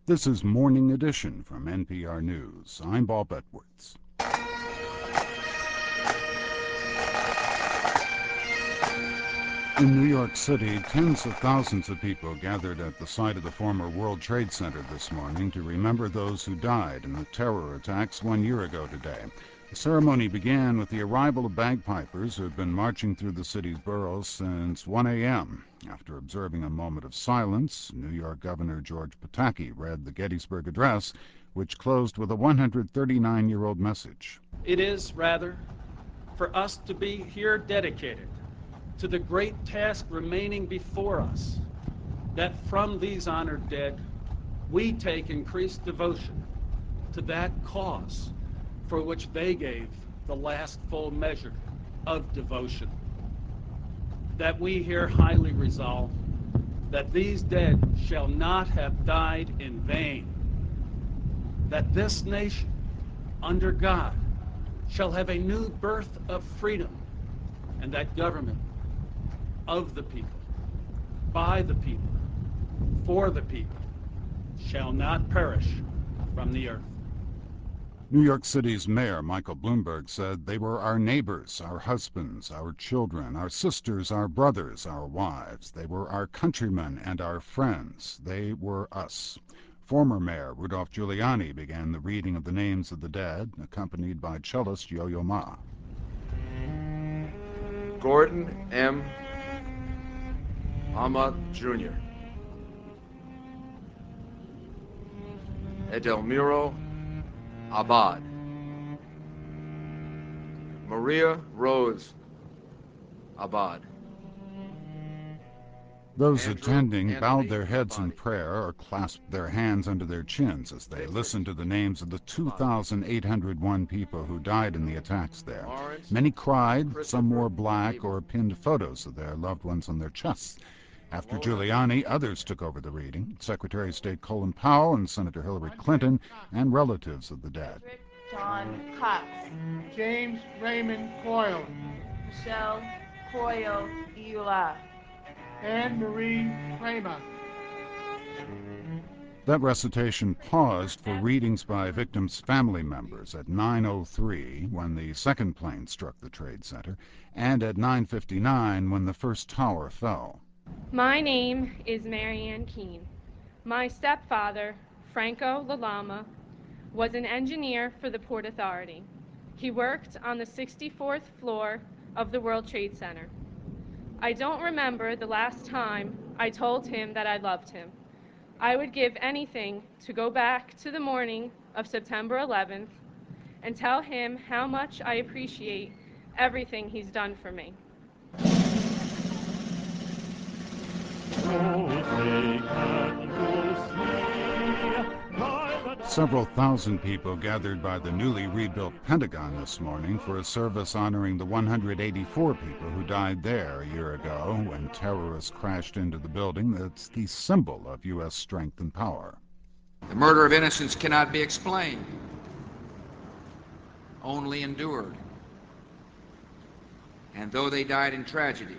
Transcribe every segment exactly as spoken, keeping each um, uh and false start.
This is Morning Edition from N P R News. I'm Bob Edwards. In New York City, tens of thousands of people gathered at the site of the former World Trade Center this morning to remember those who died in the terror attacks one year ago today. The ceremony began with the arrival of bagpipers who had been marching through the city's boroughs since one a m After observing a moment of silence, New York Governor George Pataki read the Gettysburg Address, which closed with a one hundred thirty-nine-year-old message. It is, rather, for us to be here dedicated to the great task remaining before us, that from these honored dead, we take increased devotion to that cause for which they gave the last full measure of devotion. That we here highly resolve that these dead shall not have died in vain, that this nation, under God, shall have a new birth of freedom, and that government of the people, by the people, for the people, shall not perish from the earth. New York City's Mayor Michael Bloomberg said they were our neighbors, our husbands, our children, our sisters, our brothers, our wives. They were our countrymen and our friends. They were us. Former Mayor Rudolph Giuliani began the reading of the names of the dead, accompanied by cellist Yo-Yo Ma. Gordon M. Ahmad Junior Edelmiro Abad, Maria Rose Abad. Those Andrew attending Anthony bowed their heads in Abadi. prayer or clasped their hands under their chins as they listened to the names of the two thousand eight hundred one people who died in the attacks there. Lawrence Many cried, some Christopher wore black Abel. or pinned photos of their loved ones on their chests. After Giuliani, others took over the reading. Secretary of State Colin Powell and Senator Hillary Clinton and relatives of the dead. John Cox, James Raymond Coyle, Michelle Coyle Eula, Anne Marie Kramer. That recitation paused for readings by victims' family members at nine oh three when the second plane struck the Trade Center and at nine fifty-nine when the first tower fell. My name is Marianne Keene. My stepfather, Franco Lalama, was an engineer for the Port Authority. He worked on the sixty-fourth floor of the World Trade Center. I don't remember the last time I told him that I loved him. I would give anything to go back to the morning of September eleventh and tell him how much I appreciate everything he's done for me. Several thousand people gathered by the newly rebuilt Pentagon this morning for a service honoring the one hundred eighty-four people who died there a year ago when terrorists crashed into the building that's the symbol of U S strength and power. The murder of innocents cannot be explained, only endured. And though they died in tragedy,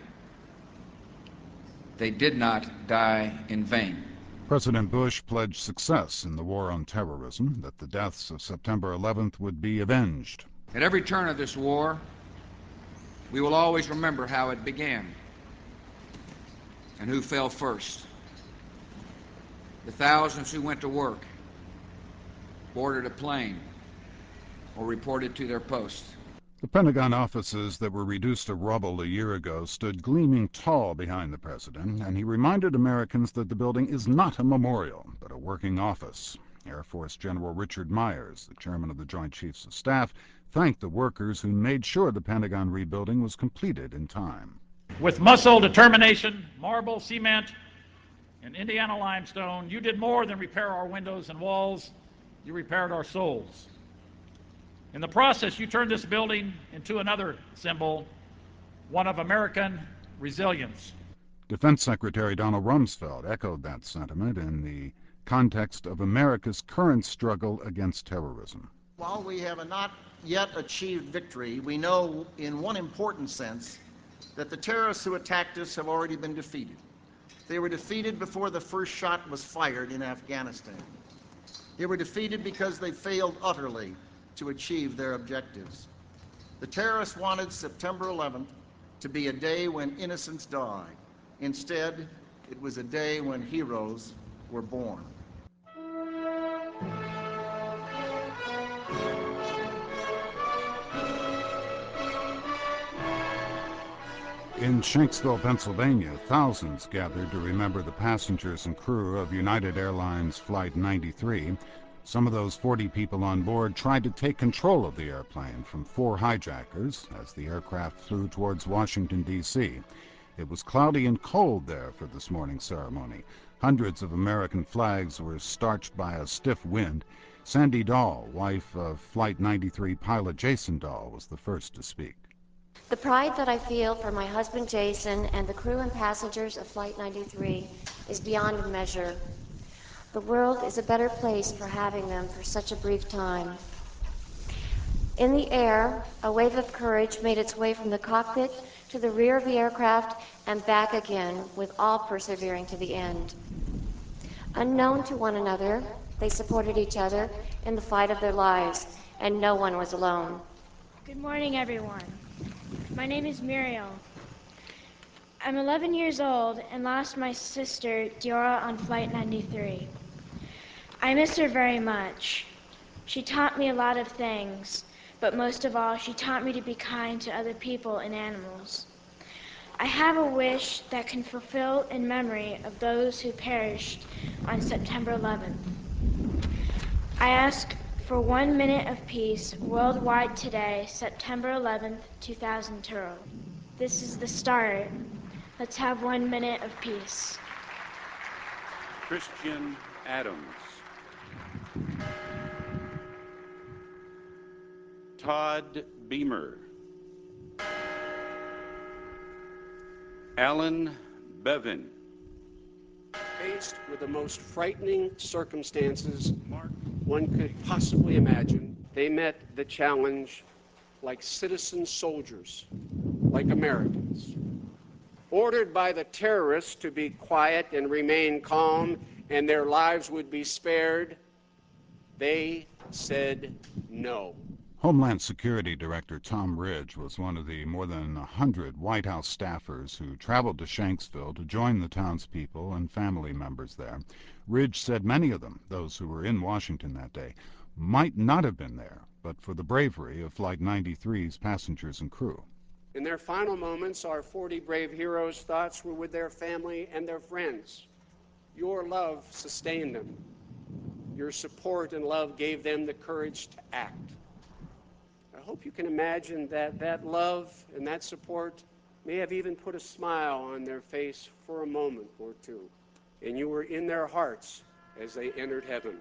they did not die in vain. President Bush pledged success in the war on terrorism, that the deaths of September eleventh would be avenged. At every turn of this war, we will always remember how it began and who fell first. The thousands who went to work, boarded a plane, or reported to their posts. The Pentagon offices that were reduced to rubble a year ago stood gleaming tall behind the president, and he reminded Americans that the building is not a memorial, but a working office. Air Force General Richard Myers, the chairman of the Joint Chiefs of Staff, thanked the workers who made sure the Pentagon rebuilding was completed in time. With muscle, determination, marble, cement, and Indiana limestone, you did more than repair our windows and walls. You repaired our souls. In the process, you turned this building into another symbol, one of American resilience. Defense Secretary Donald Rumsfeld echoed that sentiment in the context of America's current struggle against terrorism. While we have not yet achieved victory, we know in one important sense that the terrorists who attacked us have already been defeated. They were defeated before the first shot was fired in Afghanistan. They were defeated because they failed utterly to achieve their objectives. The terrorists wanted September eleventh to be a day when innocents die. Instead, it was a day when heroes were born. In Shanksville, Pennsylvania, thousands gathered to remember the passengers and crew of United Airlines Flight ninety-three. Some of those forty people on board tried to take control of the airplane from four hijackers as the aircraft flew towards Washington, D C It was cloudy and cold there for this morning's ceremony. Hundreds of American flags were starched by a stiff wind. Sandy Dahl, wife of Flight ninety-three pilot Jason Dahl, was the first to speak. The pride that I feel for my husband Jason and the crew and passengers of Flight ninety-three is beyond measure. The world is a better place for having them for such a brief time. In the air, a wave of courage made its way from the cockpit to the rear of the aircraft and back again, with all persevering to the end. Unknown to one another, they supported each other in the fight of their lives, and no one was alone. Good morning, everyone. My name is Muriel. I'm eleven years old and lost my sister, Diora, on Flight ninety-three. I miss her very much. She taught me a lot of things, but most of all, she taught me to be kind to other people and animals. I have a wish that can fulfill in memory of those who perished on September eleventh. I ask for one minute of peace worldwide today, September eleventh, two thousand two. This is the start. Let's have one minute of peace. Christian Adams. Todd Beamer. Alan Bevin. Faced with the most frightening circumstances one could possibly imagine, they met the challenge like citizen soldiers, like Americans. Ordered by the terrorists to be quiet and remain calm and their lives would be spared, they said no. Homeland Security Director Tom Ridge was one of the more than a hundred White House staffers who traveled to Shanksville to join the townspeople and family members there. Ridge said many of them, those who were in Washington that day, might not have been there, but for the bravery of Flight ninety-three's passengers and crew. In their final moments, our forty brave heroes' thoughts were with their family and their friends. Your love sustained them. Your support and love gave them the courage to act. I hope you can imagine that that love and that support may have even put a smile on their face for a moment or two, and you were in their hearts as they entered heaven.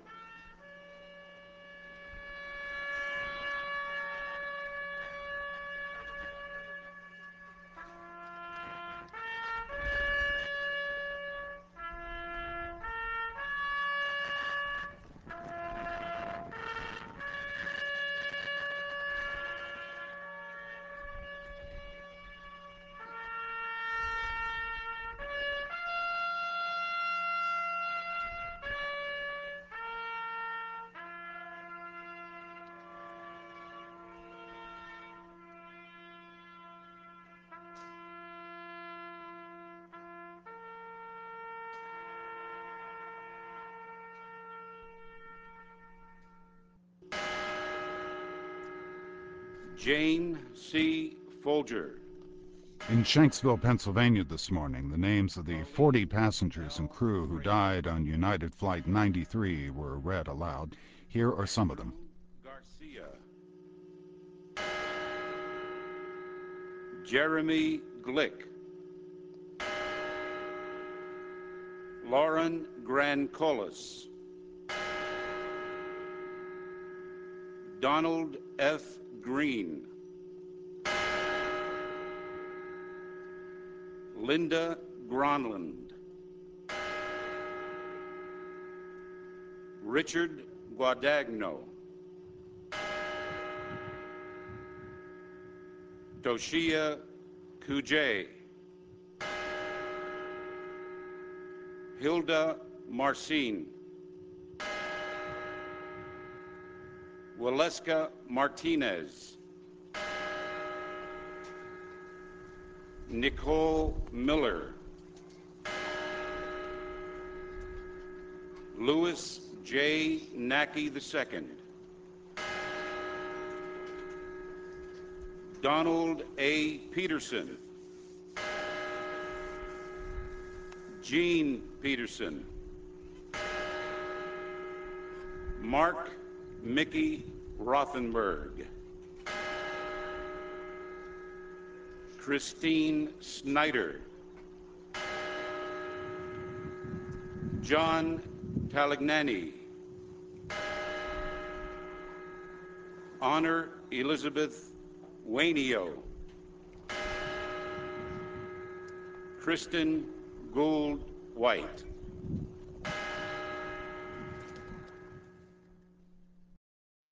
Jane C. Folger. In Shanksville, Pennsylvania this morning, the names of the forty passengers and crew who died on United Flight ninety-three were read aloud. Here are some of them. Garcia. Jeremy Glick. Lauren Grancolis. Donald F. Green. Linda Gronland. Richard Guadagno. Toshia Kujay. Hilda Marcin. Waleska Martinez, Nicole Miller, Louis J. Nackey the second, Donald A. Peterson, Gene Peterson, Mark Mickey Rothenberg, Christine Snyder, John Talagnani, Honor Elizabeth Wainio, Kristen Gould White,